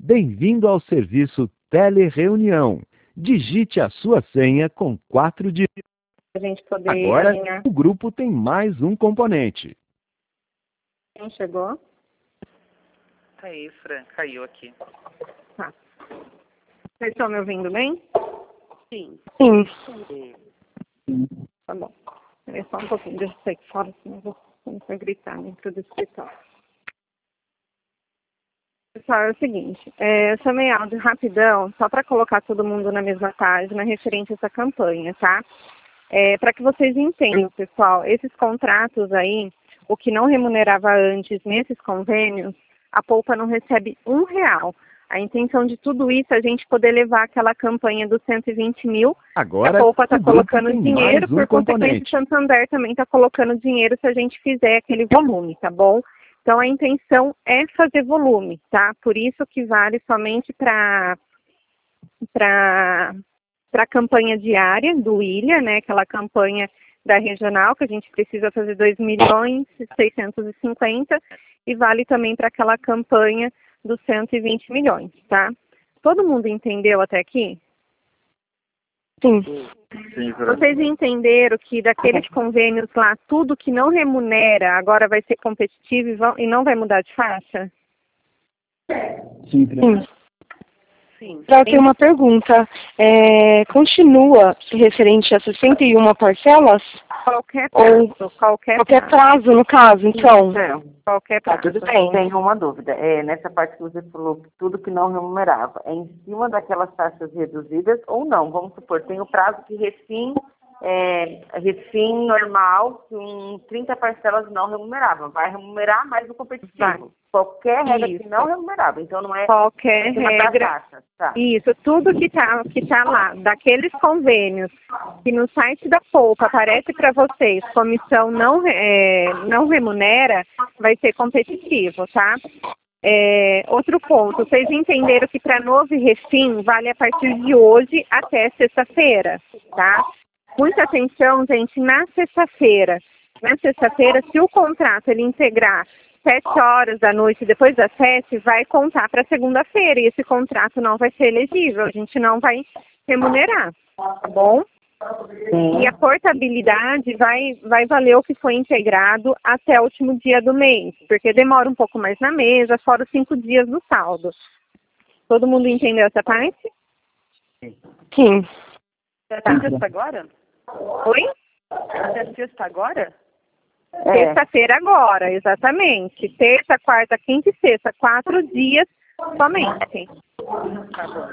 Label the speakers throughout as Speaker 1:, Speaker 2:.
Speaker 1: Bem-vindo ao serviço Telereunião. Digite a sua senha com 4 dígitos.
Speaker 2: A gente poder
Speaker 1: Agora,
Speaker 2: alinhar.
Speaker 1: o grupo tem mais um componente.
Speaker 2: Quem chegou?
Speaker 3: Aí, Fran, caiu aqui.
Speaker 2: Tá. Vocês estão me ouvindo bem?
Speaker 3: Sim.
Speaker 2: Sim. Tá bom. Espera só um pouquinho, deixa eu sair fora, senão eu vou começar a gritar dentro do escritório. Pessoal, é o seguinte, eu chamei áudio rapidão, só para colocar todo mundo na mesma página referente a essa campanha, tá? Para que vocês entendam, pessoal, esses contratos aí, o que não remunerava antes nesses convênios, a Poupa não recebe R$1. A intenção de tudo isso é a gente poder levar aquela campanha dos 120 mil,
Speaker 1: Agora,
Speaker 2: que a Poupa está
Speaker 1: o grupo
Speaker 2: colocando
Speaker 1: tem
Speaker 2: dinheiro,
Speaker 1: mais um
Speaker 2: por consequência,
Speaker 1: componente.
Speaker 2: o Santander também está colocando dinheiro se a gente fizer aquele volume, tá bom? Então, a intenção é fazer volume, tá? Por isso que vale somente para a campanha diária do Ilha, né? Aquela campanha da regional, que a gente precisa fazer 2.650.000, e vale também para aquela campanha dos 120 milhões, tá? Todo mundo entendeu até aqui? Sim. Vocês entenderam que daqueles convênios lá, tudo que não remunera agora vai ser competitivo e não vai mudar de faixa?
Speaker 4: Sim.
Speaker 3: Sim.
Speaker 5: Já tenho uma pergunta. Continua referente a 61 parcelas?
Speaker 2: Qualquer
Speaker 5: Ou
Speaker 2: prazo, qualquer
Speaker 5: prazo, no caso, então?
Speaker 3: Não,
Speaker 2: qualquer
Speaker 3: tá
Speaker 2: prazo.
Speaker 3: tudo bem. Tenho uma dúvida. Nessa parte que você falou, que tudo que não remunerava, é em cima daquelas taxas reduzidas ou não? Vamos supor, tem o prazo que refim normal, com 30 parcelas não remunerava. Vai remunerar mais o competitivo.
Speaker 2: Vai.
Speaker 3: Qualquer regra
Speaker 2: Isso.
Speaker 3: que não remunerava. Então não é
Speaker 2: Qualquer
Speaker 3: em cima da
Speaker 2: regra.
Speaker 3: taxa. Tá.
Speaker 2: Isso, tudo que tá lá, daqueles convênios que no site da Poupa aparece para vocês, comissão não remunera, vai ser competitivo, tá? Outro ponto, vocês entenderam que para novo refim vale a partir de hoje até sexta-feira, tá? Muita atenção, gente, na sexta-feira. Na sexta-feira, se o contrato ele integrar 7 horas da noite, depois das 7, vai contar para segunda-feira e esse contrato não vai ser elegível, a gente não vai remunerar, tá bom?
Speaker 3: Sim.
Speaker 2: E a portabilidade vai valer o que foi integrado até o último dia do mês, porque demora um pouco mais na mesa, fora os 5 dias do saldo. Todo mundo entendeu essa parte?
Speaker 5: Sim.
Speaker 3: Até sexta agora?
Speaker 2: Oi?
Speaker 3: Até sexta agora?
Speaker 2: Terça-feira agora, exatamente. Terça, quarta, quinta e sexta, 4 dias somente.
Speaker 3: Tá bom.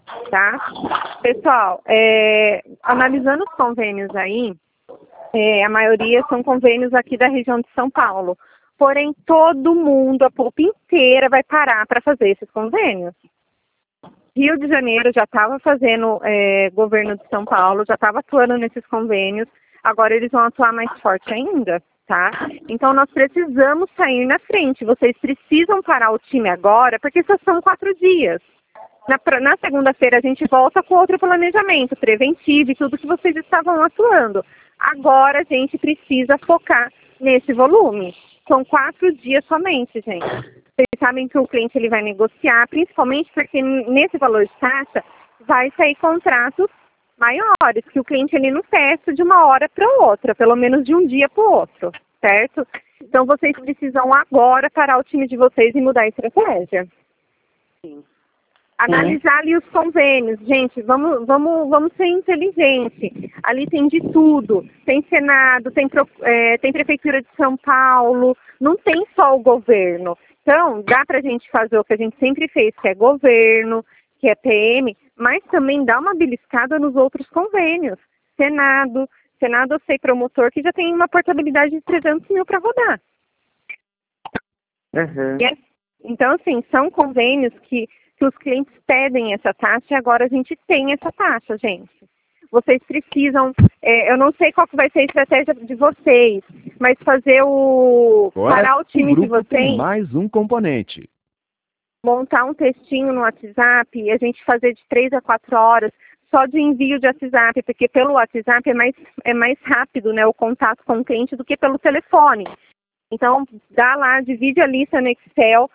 Speaker 2: Tá? Pessoal, analisando os convênios aí, a maioria são convênios aqui da região de São Paulo. Porém, todo mundo, a Poupa inteira, vai parar para fazer esses convênios. Rio de Janeiro já estava fazendo, governo de São Paulo, já estava atuando nesses convênios, agora eles vão atuar mais forte ainda, tá? Então, nós precisamos sair na frente, vocês precisam parar o time agora, porque só são 4 dias. Na segunda-feira a gente volta com outro planejamento preventivo e tudo que vocês estavam atuando. Agora a gente precisa focar nesse volume. São 4 dias somente, gente. Vocês sabem que o cliente ele vai negociar, principalmente porque nesse valor de taxa vai sair contratos maiores, que o cliente ele não fecha de uma hora para outra, pelo menos de um dia para o outro, certo? Então vocês precisam agora parar o time de vocês e mudar a estratégia.
Speaker 3: Sim.
Speaker 2: Analisar ali os convênios. Gente, vamos ser inteligentes. Ali tem de tudo. Tem Senado, tem Prefeitura de São Paulo, não tem só o governo. Então, dá para a gente fazer o que a gente sempre fez, que é governo, que é PM, mas também dá uma beliscada nos outros convênios. Senado eu sei promotor que já tem uma portabilidade de 300 mil para rodar.
Speaker 3: Uhum.
Speaker 2: Então, assim, são convênios que os clientes pedem essa taxa e agora a gente tem essa taxa, gente. Vocês precisam, eu não sei qual que vai ser a estratégia de vocês, mas fazer parar o time de vocês,
Speaker 1: tem mais um componente.
Speaker 2: montar um textinho no WhatsApp e a gente fazer de 3 a 4 horas só de envio de WhatsApp, porque pelo WhatsApp é mais rápido, né, o contato com o cliente do que pelo telefone. Então, dá lá, divide a lista no Excel,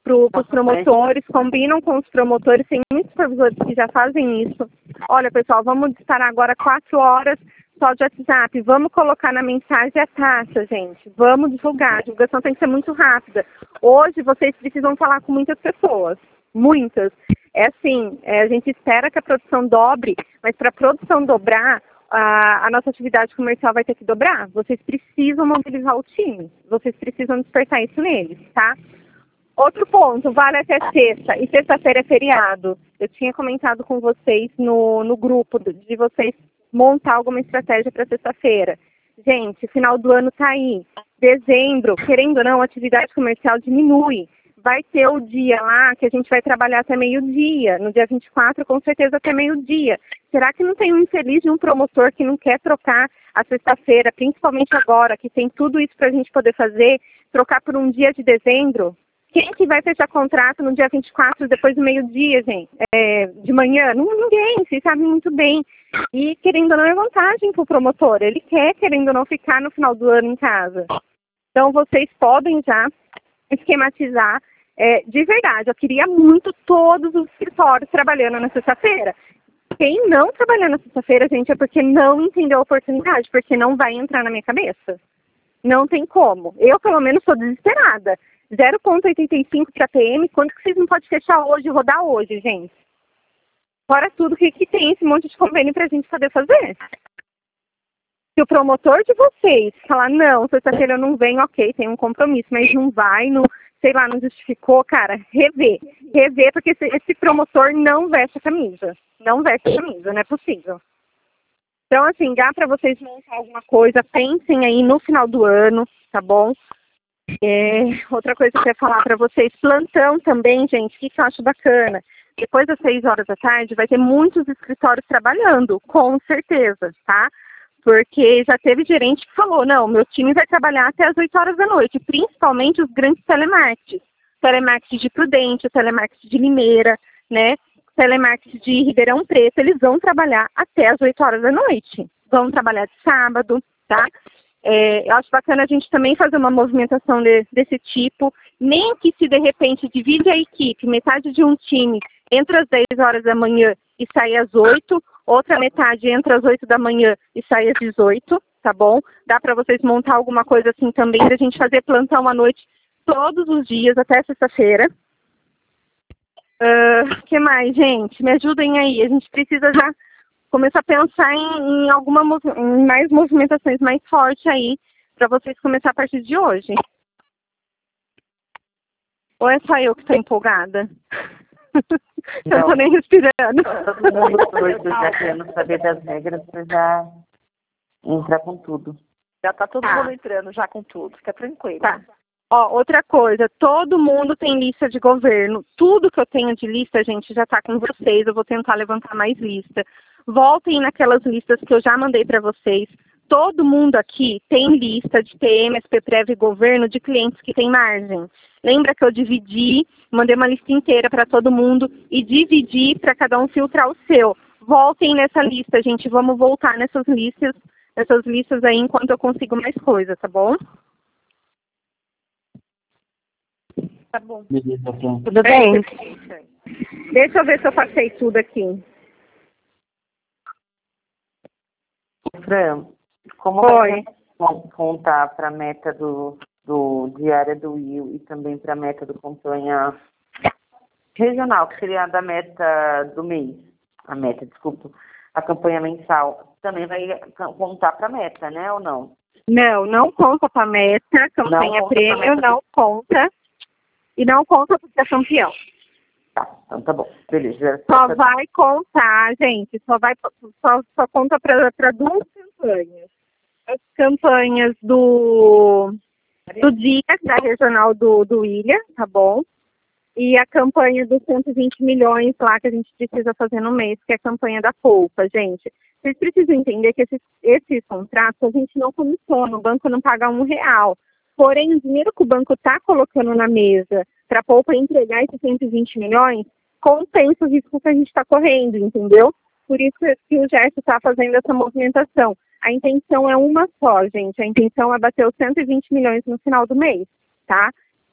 Speaker 2: para os promotores, combinam com os promotores, tem muitos supervisores que já fazem isso. Olha, pessoal, vamos disparar agora 4 horas só de WhatsApp, vamos colocar na mensagem a taxa, gente, vamos divulgar, a divulgação tem que ser muito rápida. Hoje vocês precisam falar com muitas pessoas, muitas. É assim, a gente espera que a produção dobre, mas para a produção dobrar, a nossa atividade comercial vai ter que dobrar. Vocês precisam mobilizar o time, vocês precisam despertar isso neles, tá? Outro ponto, vale até sexta, e sexta-feira é feriado. Eu tinha comentado com vocês no grupo de vocês montar alguma estratégia para sexta-feira. Gente, final do ano tá aí. Dezembro, querendo ou não, a atividade comercial diminui. Vai ter o dia lá que a gente vai trabalhar até meio-dia. No dia 24, com certeza, até meio-dia. Será que não tem um infeliz de um promotor que não quer trocar a sexta-feira, principalmente agora, que tem tudo isso para a gente poder fazer, trocar por um dia de dezembro? Quem que vai fechar contrato no dia 24, depois do meio-dia, gente? De manhã? Ninguém, vocês sabem muito bem. E, querendo ou não, é vantagem para o promotor. Ele quer, querendo ou não, ficar no final do ano em casa. Então, vocês podem já esquematizar. De verdade, eu queria muito todos os escritórios trabalhando na sexta-feira. Quem não trabalhar na sexta-feira, gente, é porque não entendeu a oportunidade, porque não vai entrar na minha cabeça. Não tem como. Eu, pelo menos, estou desesperada. 0,85 para PM, quanto que vocês não podem fechar hoje e rodar hoje, gente? Fora tudo que tem esse monte de convênio para a gente poder fazer. Se o promotor de vocês falar, não, sexta-feira eu não venho, ok, tem um compromisso, mas não vai, não, sei lá, não justificou, cara, rever, porque esse promotor não veste a camisa. Não veste a camisa, não é possível. Então, assim, dá para vocês montar alguma coisa, pensem aí no final do ano, tá bom? Outra coisa que eu quero falar para vocês, plantão também, gente, o que eu acho bacana? Depois das 6 horas da tarde vai ter muitos escritórios trabalhando, com certeza, tá? Porque já teve gerente que falou, não, meu time vai trabalhar até as 8 horas da noite, principalmente os grandes telemarketing. Telemarketing de Prudente, telemarketing de Limeira, né? Telemarketing de Ribeirão Preto, eles vão trabalhar até as 8 horas da noite. Vão trabalhar de sábado, tá? Eu acho bacana a gente também fazer uma movimentação desse tipo, nem que se de repente divide a equipe, metade de um time entra às 10 horas da manhã e sai às 8, outra metade entra às 8 da manhã e sai às 18, tá bom? Dá para vocês montar alguma coisa assim também, da gente fazer plantão à noite todos os dias, até sexta-feira. Que mais, gente? Me ajudem aí, a gente precisa já começar a pensar em mais movimentações mais fortes aí, para vocês começar a partir de hoje. Ou é só eu que estou empolgada? Eu não tô nem respirando.
Speaker 3: Todo mundo doido, já querendo saber das regras, para já entrar com tudo.
Speaker 6: Já tá todo mundo entrando já com tudo, fica tranquilo.
Speaker 2: Tá. Ó, outra coisa, todo mundo tem lista de governo. Tudo que eu tenho de lista, gente, já tá com vocês. Eu vou tentar levantar mais lista. Voltem naquelas listas que eu já mandei para vocês. Todo mundo aqui tem lista de PM, SPPrev e governo de clientes que tem margem. Lembra que eu dividi, mandei uma lista inteira para todo mundo e dividi para cada um filtrar o seu. Voltem nessa lista, gente. Vamos voltar nessas listas aí enquanto eu consigo mais coisa, tá bom?
Speaker 6: Tá bom.
Speaker 4: Beleza, Fran.
Speaker 2: Tudo bem? Deixa eu ver se eu passei tudo aqui.
Speaker 3: Fran, como vai contar para a meta do diária do Will e também para a meta do campanha regional, que seria a da meta do mês, a campanha mensal, também vai contar para a meta, né, ou não?
Speaker 2: Não conta para a meta, campanha prêmio não conta, e não conta para ser campeão.
Speaker 3: Tá, então tá bom, beleza.
Speaker 2: Só vai contar, gente, só conta para 2 campanhas. As campanhas do dia da regional do William, tá bom? E a campanha dos 120 milhões lá que a gente precisa fazer no mês, que é a campanha da Poupa, gente. Vocês precisam entender que esses contratos a gente não comissiona, o banco não paga R$1. Porém, o dinheiro que o banco está colocando na mesa para a Poupa entregar esses 120 milhões, compensa o risco que a gente está correndo, entendeu? Por isso que o Gerson está fazendo essa movimentação. A intenção é uma só, gente. A intenção é bater os 120 milhões no final do mês, tá?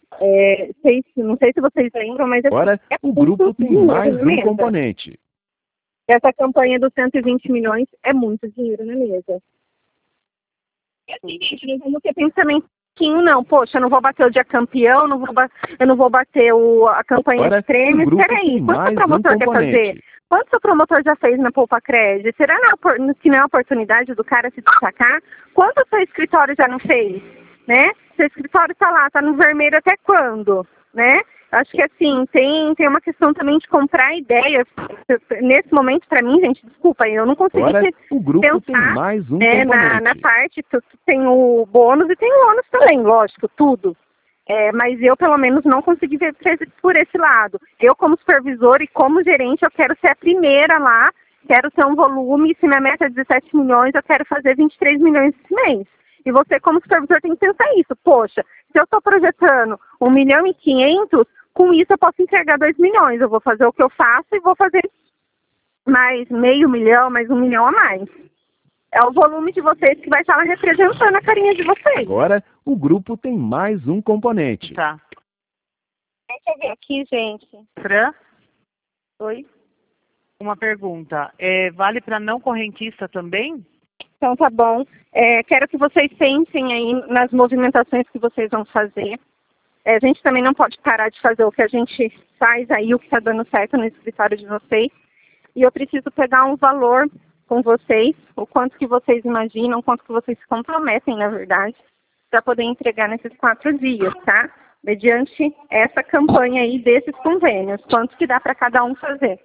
Speaker 2: Não sei se vocês lembram, mas
Speaker 1: Agora, o grupo tem mais um componente.
Speaker 2: Essa campanha dos 120 milhões é muito dinheiro na mesa. E assim, gente, não vamos ter pensamentinho, não. Poxa, eu não vou bater o dia campeão, eu não vou bater a campanha
Speaker 1: Agora,
Speaker 2: de prêmios. Peraí, quanto o promotor quer fazer? Quanto o promotor já fez na Poupa Crédito? Será que não é a oportunidade do cara se destacar? Quanto o seu escritório já não fez? Né? Seu escritório está lá, está no vermelho até quando? Né? Acho que assim, tem uma questão também de comprar ideias. Nesse momento, para mim, gente, desculpa, eu não consegui
Speaker 1: Agora, o grupo
Speaker 2: pensar,
Speaker 1: tem mais um
Speaker 2: né,
Speaker 1: componente.
Speaker 2: na parte, tem o bônus e tem o ônus também, lógico, tudo. Mas eu, pelo menos, não consegui ver por esse lado. Eu, como supervisor e como gerente, eu quero ser a primeira lá, quero ter um volume, se minha meta é 17 milhões, eu quero fazer 23 milhões esse mês. E você, como supervisor, tem que pensar isso. Poxa, se eu estou projetando 1.500.000, com isso eu posso entregar 2 milhões. Eu vou fazer o que eu faço e vou fazer mais meio milhão, mais 1 milhão a mais. É o volume de vocês que vai estar representando a carinha de vocês.
Speaker 1: Agora, o grupo tem mais um componente.
Speaker 6: Tá.
Speaker 2: Deixa eu ver aqui, gente.
Speaker 6: Fran,
Speaker 2: Oi?
Speaker 6: uma pergunta. Vale para não correntista também?
Speaker 2: Então tá bom. Quero que vocês pensem aí nas movimentações que vocês vão fazer. A gente também não pode parar de fazer o que a gente faz aí, o que está dando certo no escritório de vocês. E eu preciso pegar um valor com vocês, o quanto que vocês imaginam, o quanto que vocês se comprometem, na verdade, para poder entregar nesses 4 dias, tá? Mediante essa campanha aí desses convênios, quanto que dá para cada um fazer.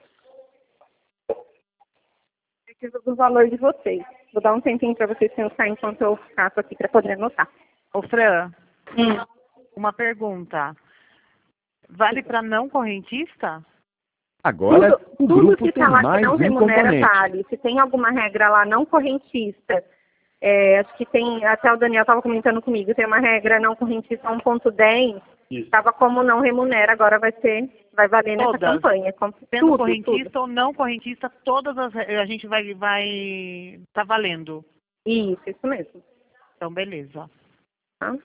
Speaker 2: Preciso do valor de vocês. Vou dar um tempinho para vocês pensarem enquanto eu faço aqui para poder anotar.
Speaker 6: Ô, Fran, uma pergunta. Vale para não correntista?
Speaker 1: Agora, o
Speaker 2: tudo
Speaker 1: grupo
Speaker 2: que
Speaker 1: tem
Speaker 2: está lá que
Speaker 1: mais
Speaker 2: não
Speaker 1: um
Speaker 2: remunera
Speaker 1: componente.
Speaker 2: vale. Se tem alguma regra lá não correntista, acho que tem, até o Daniel estava comentando comigo, tem uma regra não correntista 1.10, estava como não remunera, agora vai valer nessa campanha.
Speaker 6: Sendo
Speaker 2: tudo,
Speaker 6: correntista
Speaker 2: tudo.
Speaker 6: ou não correntista, todas a gente vai tá valendo.
Speaker 2: Isso mesmo.
Speaker 6: Então, beleza.
Speaker 2: Tá?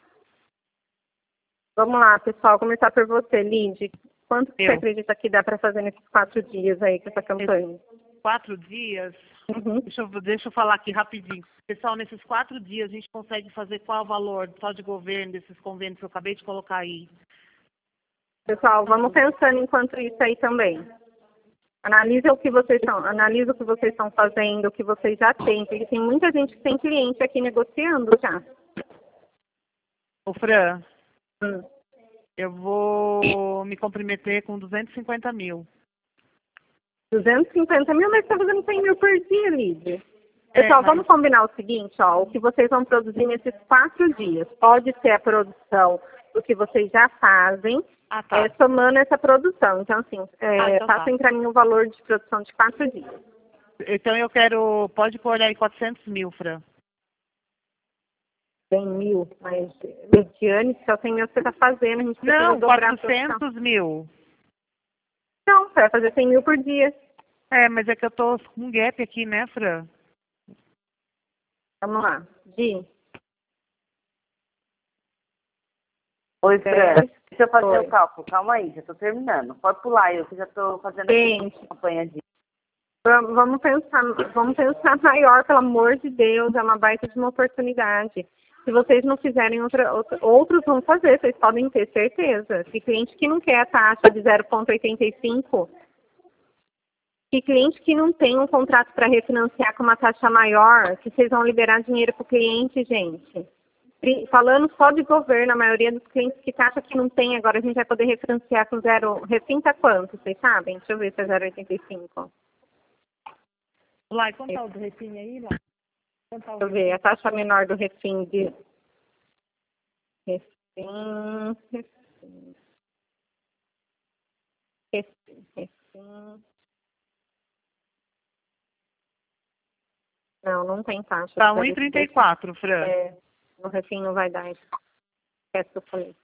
Speaker 2: Vamos lá, pessoal, começar por você, Lid. Quanto que você acredita que dá para fazer nesses 4 dias aí com essa campanha?
Speaker 6: 4 dias?
Speaker 2: Uhum.
Speaker 6: Deixa eu falar aqui rapidinho. Pessoal, nesses 4 dias a gente consegue fazer qual o valor só de governo desses convênios que eu acabei de colocar aí?
Speaker 2: Pessoal, vamos pensando enquanto isso aí também. Analisa o que vocês estão fazendo, o que vocês já têm, porque tem muita gente que tem cliente aqui negociando já.
Speaker 6: Ô, Fran, eu vou me comprometer com 250 mil.
Speaker 2: 250 mil, mas você está fazendo 100 mil por dia, Lídia. Pessoal, vamos combinar o seguinte, ó, o que vocês vão produzir nesses 4 dias. Pode ser a produção do que vocês já fazem, somando essa produção. Então, assim, passem para mim o valor de produção de 4 dias.
Speaker 6: Então, pode pôr aí 400 mil, Fran.
Speaker 2: 100 mil, mas, Lidiane, se é 100 mil que você está fazendo, a gente precisa dobrar a produção.
Speaker 6: 400 mil.
Speaker 2: Não, você vai fazer 100 mil por dia.
Speaker 6: Mas é que eu tô com um gap aqui, né, Fran?
Speaker 2: Vamos lá. Gi.
Speaker 3: Oi, Fran. Deixa eu fazer o cálculo. Calma aí, já estou terminando. Pode pular, eu que já estou fazendo a campanha de...
Speaker 2: Vamos pensar maior, pelo amor de Deus. É uma baita de uma oportunidade. Se vocês não fizerem, outros vão fazer, vocês podem ter certeza. Se cliente que não quer a taxa de 0,85, que cliente que não tem um contrato para refinanciar com uma taxa maior, que vocês vão liberar dinheiro para o cliente, gente. Falando só de governo, a maioria dos clientes que taxa que não tem, agora a gente vai poder refinanciar com refinta quanto, vocês sabem? Deixa eu ver se é 0,85.
Speaker 6: Lá, e quanto tá o do refim aí, lá?
Speaker 2: Deixa eu ver, a taxa menor do refim de... Refim... Não tem taxa.
Speaker 6: Tá 1,34, Fran.
Speaker 2: No refim não vai dar isso. Esquece que eu falei.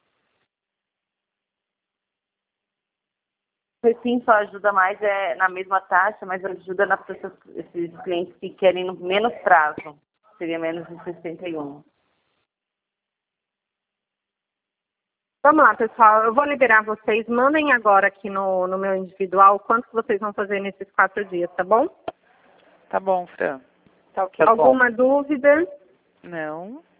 Speaker 3: O refim só ajuda mais na mesma taxa, mas ajuda esses clientes que querem no menos prazo. Seria menos de 61.
Speaker 2: Vamos lá, pessoal. Eu vou liberar vocês. Mandem agora aqui no meu individual quanto que vocês vão fazer nesses 4 dias, tá bom?
Speaker 7: Tá bom, Fran.
Speaker 2: Tá ok. Alguma dúvida?
Speaker 7: Não.